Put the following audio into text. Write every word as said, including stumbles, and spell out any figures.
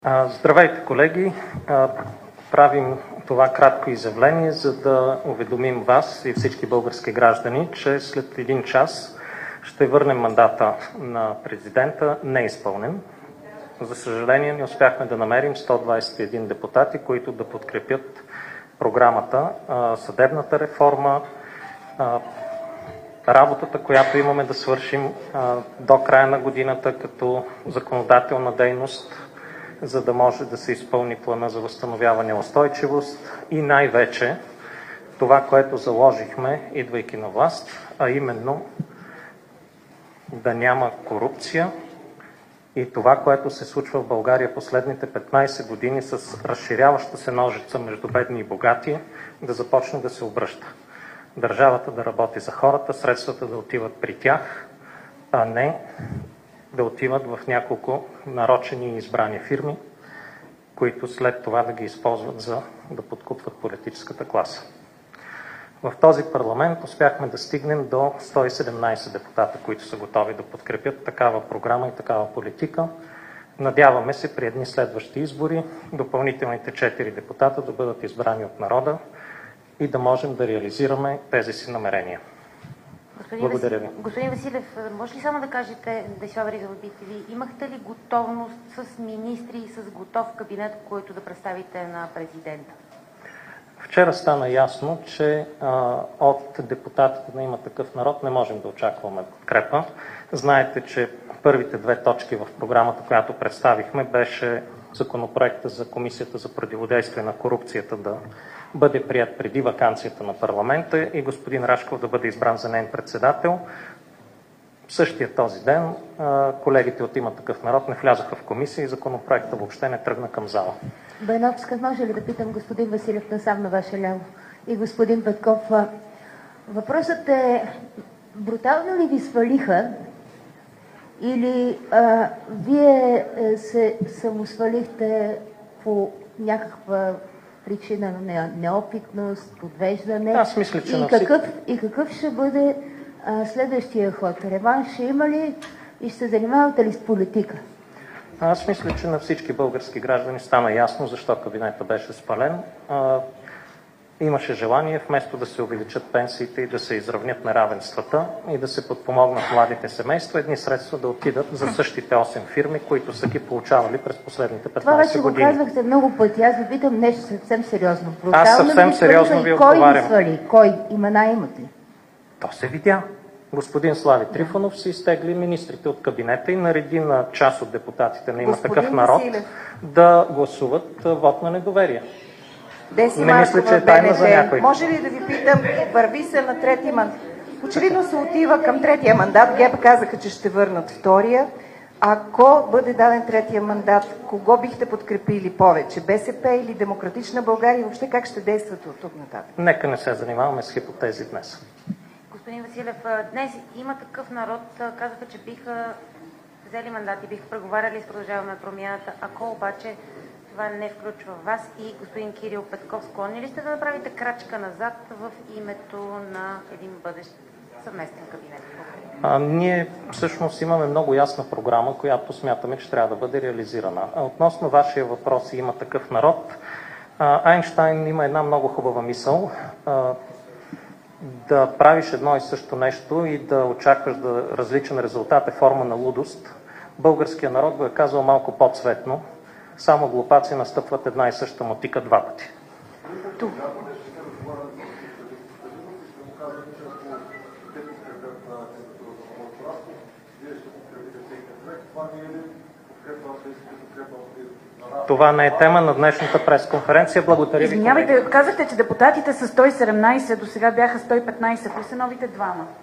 Здравейте, колеги! Правим това кратко изявление, за да уведомим вас и всички български граждани, че след един час ще върнем мандата на президента неизпълнен. За съжаление, не успяхме да намерим сто двадесет и един депутати, които да подкрепят програмата, съдебната реформа, работата, която имаме да свършим до края на годината като законодателна дейност, за да може да се изпълни плана за възстановяване и устойчивост и най-вече това, което заложихме, идвайки на власт, а именно да няма корупция и това, което се случва в България последните петнадесет години с разширяваща се ножица между бедни и богати, да започне да се обръща. Държавата да работи за хората, средствата да отиват при тях, а не да отиват в няколко нарочени и избрани фирми, които след това да ги използват за да подкупват политическата класа. В този парламент успяхме да стигнем до сто и седемнадесет депутата, които са готови да подкрепят такава програма и такава политика. Надяваме се при едни следващи избори допълнителните четири депутата да бъдат избрани от народа и да можем да реализираме тези си намерения. Господин Благодаря ви. Господин Василев, може ли само да кажете, Десислава Ризалбитеви, имахте ли готовност с министри и с готов кабинет, който да представите на президента? Вчера стана ясно, че а, от депутатите на Има такъв народ не можем да очакваме подкрепа. Знаете, че първите две точки в програмата, която представихме, беше законопроекта за Комисията за противодействие на корупцията да бъде прият преди ваканцията на парламента и господин Рашков да бъде избран за неин председател. В същия този ден колегите от Има такъв народ не влязоха в комисия и законопроекта въобще не тръгна към зала. Байновска, може ли да питам господин Василев насам на ваше ляво и господин Петков? Въпросът е, брутално ли ви свалиха или а, вие се самосвалихте по някаква причина на неопитност, подвеждане? Аз мисля, че и, какъв, и какъв ще бъде а, следващия ход? Реванш ще има ли и ще се занимавате ли с политика? Аз мисля, че на всички български граждани стана ясно защо кабинетът беше спален. А, имаше желание вместо да се увеличат пенсиите и да се изравнят неравенствата и да се подпомогнат младите семейства, едни средства да отидат за същите осем фирми, които са ги получавали през последните петнадесет години. Това вече го казвахте много пъти. Аз ви питам нещо съвсем сериозно. Брутално Аз съвсем сериозно ви отговарям. Кой ви свали? Кой? Имена имате? То се видя. Господин Слави Трифонов се изтегли министрите от кабинета и нареди на част от депутатите на Има такъв народ да гласуват вод на недоверие. Деси Не мисля, че е тайна за някой. Може ли да ви питам, върви се на трети мандат? Очевидно се отива към третия мандат. ГЕП казаха, че ще върнат втория. Ако бъде даден третия мандат, кого бихте подкрепили повече? БСП или Демократична България? Въобще как ще действате от тук нататък? Нека не се занимаваме с хипотези днес. Господин Василев, днес Има такъв народ казаха, че биха взели мандат и биха преговаряли с Продължаваме промяната. Ако обаче това не включва вас и господин Кирил Петков, склонни ли сте да направите крачка назад в името на един бъдещ съвместен кабинет? А, ние всъщност имаме много ясна програма, която смятаме, че трябва да бъде реализирана. А относно вашия въпрос, Има такъв народ, а, Айнщайн има една много хубава мисъл. А, да правиш едно и също нещо и да очакваш да различен резултат е форма на лудост. Българският народ го е казал малко по-цветно. Само глупаци настъпват една и съща мотика два пъти. Това не е тема на днешната пресконференция. Благодаря ви. Извинявайте, казахте, че депутатите са сто и седемнадесет, до сега бяха сто и петнадесет. Кои са новите двама?